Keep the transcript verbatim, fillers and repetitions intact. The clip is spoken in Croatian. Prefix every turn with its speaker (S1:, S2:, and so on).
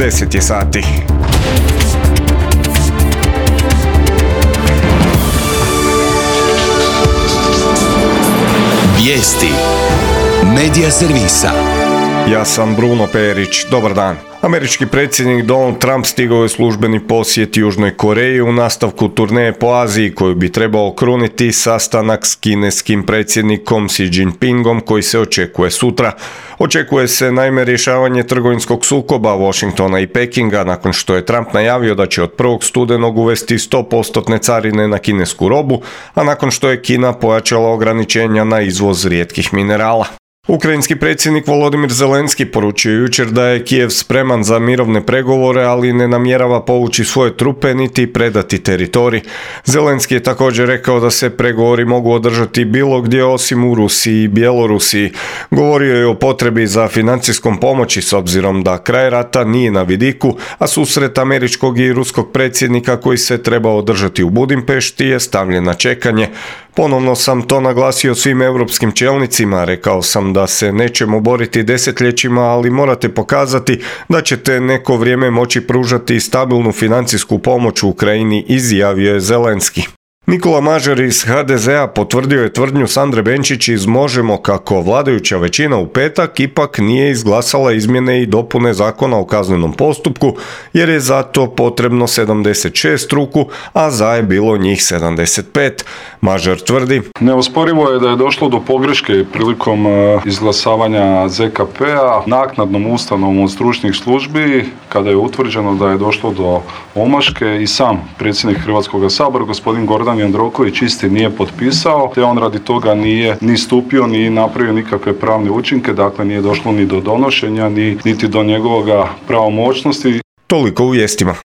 S1: deset je sati.
S2: Vijesti Medija servisa.
S1: Ja sam Bruno Perić, dobar dan. Američki predsjednik Donald Trump stigao je službeni posjet Južnoj Koreji u nastavku turneje po Aziji koju bi trebao kruniti sastanak s kineskim predsjednikom Xi Jinpingom koji se očekuje sutra. Očekuje se naime rješavanje trgovinskog sukoba Washingtona i Pekinga nakon što je Trump najavio da će od prvog studenog uvesti sto posto carine na kinesku robu, a nakon što je Kina pojačala ograničenja na izvoz rijetkih minerala. Ukrajinski predsjednik Volodimir Zelenski poručio jučer da je Kijev spreman za mirovne pregovore, ali ne namjerava povući svoje trupe niti predati teritorij. Zelenski je također rekao da se pregovori mogu održati bilo gdje osim u Rusiji i Bjelorusiji. Govorio je o potrebi za financijskom pomoći s obzirom da kraj rata nije na vidiku, a susret američkog i ruskog predsjednika koji se treba održati u Budimpešti je stavljen na čekanje. Ponovno sam to naglasio svim europskim čelnicima, rekao sam da se nećemo boriti desetljećima, ali morate pokazati da ćete neko vrijeme moći pružati stabilnu financijsku pomoć u Ukrajini, izjavio je Zelenski. Nikola Mažar iz ha de ze a potvrdio je tvrdnju Sandre Benčić iz Možemo kako vladajuća većina u petak ipak nije izglasala izmjene i dopune Zakona o kaznenom postupku jer je za to potrebno sedamdeset šest ruku, a za je bilo njih sedamdeset pet. Mažar tvrdi:
S3: Neosporivo je da je došlo do pogreške prilikom izglasavanja ze ka pe-a naknadnom ustanovom od stručnih službi kada je utvrđeno da je došlo do omaške i sam predsjednik Hrvatskog sabora gospodin Gordan Jandroković isti nije potpisao, te on radi toga nije ni stupio, ni napravio nikakve pravne učinke, dakle nije došlo ni do donošenja, ni, niti do njegovoga pravomoćnosti.
S1: Toliko u vijestima.